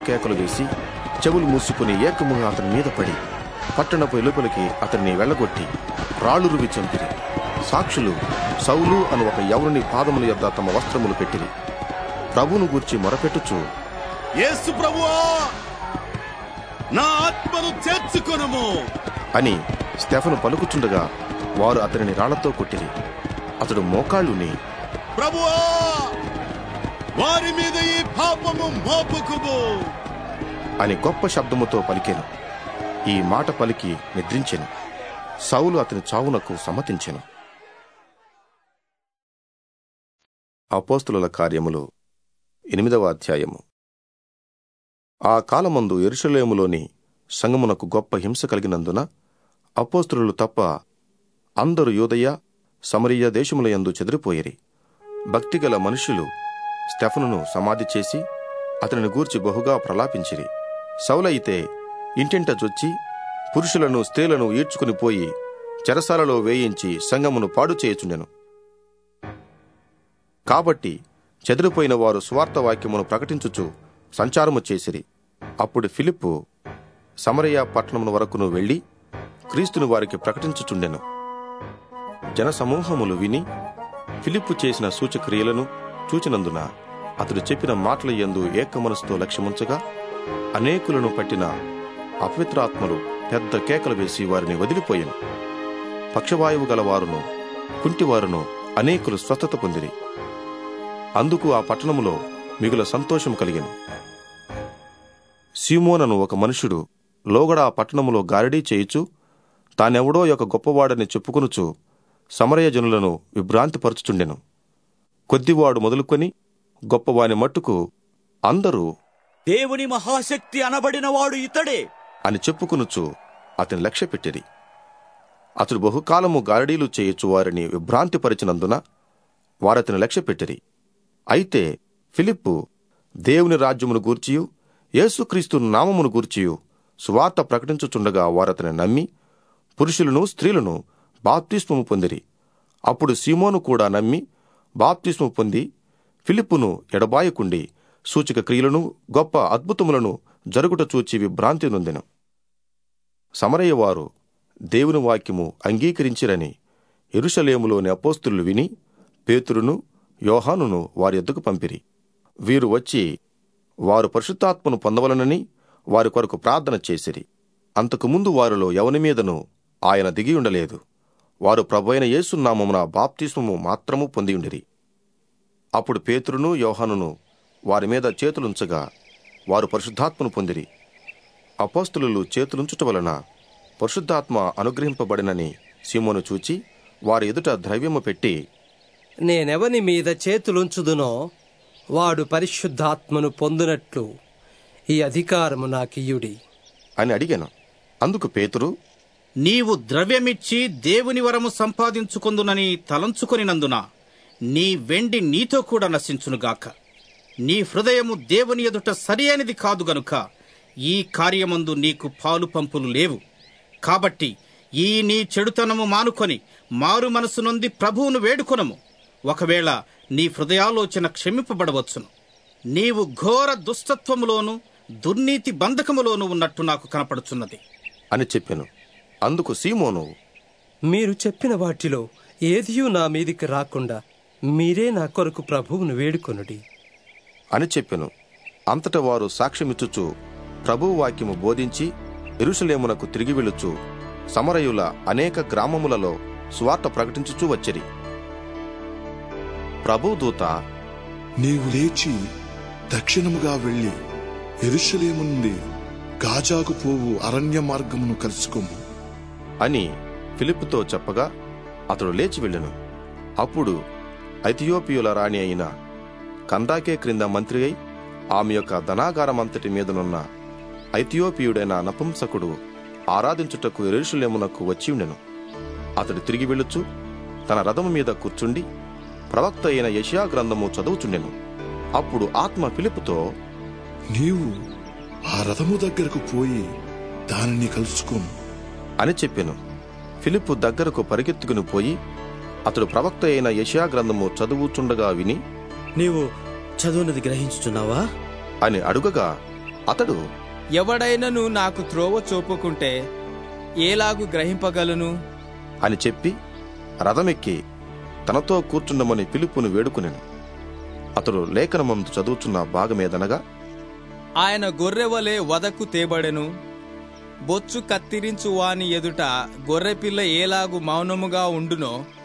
కేకలు వేసి చెవులు మూసుకుని ఏకముగా అతని మీద పడి పట్టణపు వెలుపలికి అతన్ని వెళ్ళగొట్టి రాళ్లు రువి చంపిరి. సాక్షులు సౌలు అను ఒక యవనుని పాదముల యొద్ద తమ వస్త్రములు పెట్టిరి. ప్రభువును గూర్చి మొరపెట్టుచు, యేసు ప్రభువా, నా ఆత్మను చేర్చుకొనుము అని స్టెఫను పలుకుచుండగా వారు అతనిని రాళ్లతో కొట్టిరి. అతడు మోకాళ్ళుని, ప్రభువా, వారి మీద ఈ పాపము మోపుకుము అని గొప్ప శబ్దముతో పలికెను. ఈ మాట పలికి నిద్రించెను. సౌలు అతని చావునకు సమ్మతించెను. అపోస్తలుల కార్యములు 8వ అధ్యాయము. ఆ కాలమందు యెరూషలేములోని సంగమునకు గొప్ప హింస కలిగినందున అపోస్తలులు తప్ప అందరూ యూదయ సమరయ దేశములయందు చెదిరిపోయిరి. భక్తిగల మనుష్యులు స్టెఫనును సమాధి చేసి అతనిని గూర్చి బహుగా ప్రలాపించిరి. సౌలయితే ఇంటింట జొచ్చి పురుషులను స్త్రీలను ఈడ్చుకుని పోయి చెరసాలలో వేయించి సంగమును పాడు చేయుచుండెను. కాబట్టి చెదిరిపోయిన వారు సువార్త వాక్యమును ప్రకటించుచు సంచారము చేసిరి. అప్పుడు ఫిలిప్పు సమరయ పట్టణమును వరకును వెళ్లి క్రీస్తుని వారికి ప్రకటించుచుండెను. జనసమూహములు విని ఫిలిప్పు చేసిన సూచక్రియలను చూచినందున అతడు చెప్పిన మాటల యందు ఏకమనసుతో లక్ష్యముంచగా అనేకులను పట్టిన అపవిత్రాత్మలు పెద్ద కేకలు వేసి వారిని వదిలిపోయెను. పక్షవాయువు గలవారును కుంటివారును అనేకులు స్వస్థత పొందిరి. అందుకు ఆ పట్టణములో మిగుల సంతోషం కలిగెను. సీమోనను ఒక మనుషుడు లోగడ ఆ పట్టణములో గారడీ చేయుచు తానెవడో ఒక గొప్పవాడని చెప్పుకొనుచు సమరయ జనులను విభ్రాంతిపరచుచుండెను. కొద్దివాడు మొదలుకొని గొప్పవాని మట్టుకు అందరూ దేవుని మహాశక్తి అనబడినవాడు ఇతడే అని చెప్పుకొనుచు అతని లక్ష్యపెట్టిరి. అతడు బహుకాలము గారడీలు చేయుచు వారిని విభ్రాంతిపరిచినందున వారతని లక్ష్యపెట్టిరి. అయితే ఫిలిప్పు దేవుని రాజ్యమును గూర్చియు యేసుక్రీస్తు నామమును గూర్చియు సువార్త ప్రకటించుచుండగా వారతని నమ్మి పురుషులను స్త్రీలను బాప్తిస్మము పొందిరి. అప్పుడు సీమోను కూడా నమ్మి బాప్తిస్మము పొంది ఫిలిప్పును ఎడబాయకుండి సూచక క్రియలను గొప్ప అద్భుతములను జరుగుట చూచి విభ్రాంతి నొందెను. సమరయ వారు దేవుని వాక్యము అంగీకరించిరని యెరూషలేములోని అపోస్తలులు విని పేతురును యోహానును వారి యొద్దకు పంపిరి. వీరు వచ్చి వారు పరిశుద్ధాత్మను పొందవలనని వారి కొరకు ప్రార్థన చేసిరి. అంతకుముందు వారిలో ఎవని మీదనూ ఆయన దిగియుండలేదు. వారు ప్రభువైన యేసు నామమున బాప్తిస్మము మాత్రము పొందియుండిరి. అప్పుడు పేతురును యోహానును వారి మీద చేతులుంచగా వారు పరిశుద్ధాత్మను పొందిరి. అపోస్తలులు చేతులుంచుట వలన పరిశుద్ధాత్మ అనుగ్రహింపబడినని సీమోను చూచి వారి ఎదుట ద్రవ్యము పెట్టి, నేనెవని మీద చేతులుంచుదునో వాడు పరిశుద్ధాత్మను పొందునట్లు ఈ అధికారము నాకియ్యుడి అని అడిగాను. అందుకు పేతురు, నీవు ద్రవ్యమిచ్చి దేవుని వరము సంపాదించుకొందునని తలంచుకొనినందున నీ వెండి నీతో కూడా నశించునుగాక. నీ హృదయము దేవుని ఎదుట సరి అయినది కాదు గనుక ఈ కార్యమందు నీకు పాలు పంపులు లేవు. కాబట్టి ఈ నీ చెడుతనము మానుకొని మారు మనసు నొంది ప్రభువును వేడుకొనము. ఒకవేళ నీ హృదయాలోచన క్షమింపబడవచ్చును. నీవు ఘోర దుష్టత్వములోను దుర్నీతి బంధకములోను ఉన్నట్టు నాకు కనపడుచున్నది అని చెప్పెను. అందుకు సీమోను, మీరు చెప్పిన వాటిలో ఏదియూ నా మీదికి రాకుండా మీరే నా కొరకు ప్రభువును వేడుకొనుడి అని చెప్పెను. అంతట వారు సాక్ష్యమిచ్చుచు ప్రభువు వాక్యము బోధించి యెరూషలేమునకు తిరిగి వెళ్ళుచు సమరయుల అనేక గ్రామములలో సువార్త ప్రకటించుచూ వచ్చిరి. ప్రభువు దూత, నీవు లేచి దక్షిణముగా వెళ్లి యెరూషలేము నుండి గాజాకు పోవు అరణ్య మార్గమును కలుసుకోము అని ఫిలిప్పుతో చెప్పగా అతడు లేచి వెళ్ళెను. అప్పుడు ఐథియోపియుల రాణి అయిన కందాకే క్రింద మంత్రి అయి ఆమె యొక్క ధనాగారమంతటి మీదనున్న ఐథియోపియుడైన నపుంసకుడు ఆరాధించుటకు యెరూషలేమునకు వచ్చి ఉండెను. అతడు తిరిగి వెళ్ళుచు తన రథము మీద కూర్చుండి ప్రవక్త అయిన యెషయా గ్రంథము చదువుచుండెను. అప్పుడు ఆత్మ ఫిలిప్పుతో, నీవు ఆ రథము దగ్గరకు పోయి దానిని కలుసుకోము అని చెప్పెను. ఫిలిప్పు దగ్గరకు పరిగెత్తుకుని పోయి అతడు ప్రవక్త అయిన యెషయా గ్రంథము చదువుచుండగా విని, నీవు చదువునది గ్రహించుచున్నావా అని అడుగగా అతడు, ఎవడైనను నాకు త్రోవ చూపుకుంటే ఏలాగు గ్రహింపగలను అని చెప్పి రథమెక్కి తనతో కూర్చుండమని ఫిలిప్పును వేడుకునెను. అతడు లేఖనమందు చదువుచున్న భాగమేదనగా, ఆయన గొర్రెవలే వదకు తేబడెను, బొచ్చు కత్తిరించు వాని ఎదుట గొర్రెపిల్ల ఏలాగు మౌనముగా ఉండునో